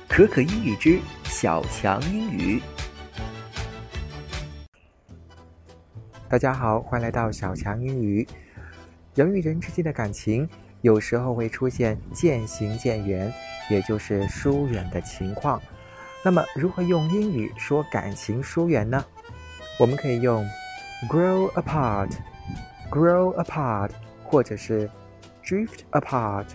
可可英语之小强英语。 大家好，欢迎来到小强英语。人与人之间的感情有时候会出现渐行渐远，也就是疏远的情况。那么如何用英语说感情疏远呢？我们可以用 grow apart 或者是 drift apart。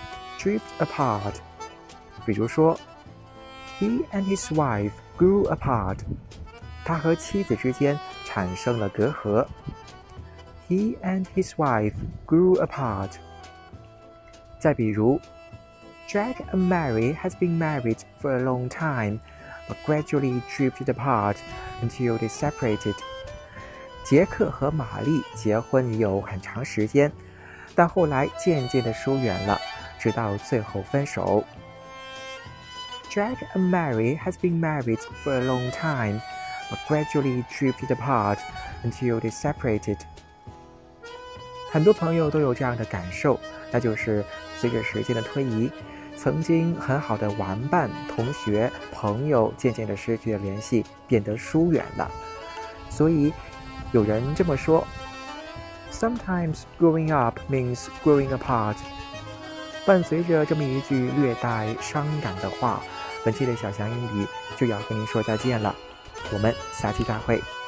比如说 He and his wife grew apart. 他和妻子之间产生了隔阂。He and his wife grew apart. 再比如 Jack and Mary has been married for a long time, but gradually drifted apart until they separated. 杰克和玛丽结婚已有很长时间，但后来渐渐地疏远了，直到最后分手。Jack and Mary has been married for a long time, but gradually drifted apart until they separated. 很多朋友都有这样的感受，那就是随着时间的推移，曾经很好的玩伴、同学、朋友渐渐地失去了联系，变得疏远了。所以有人这么说 Sometimes growing up means growing apart. 伴随着这么一句略带伤感的话，本期的小强英语就要跟您说再见了，我们下期再会。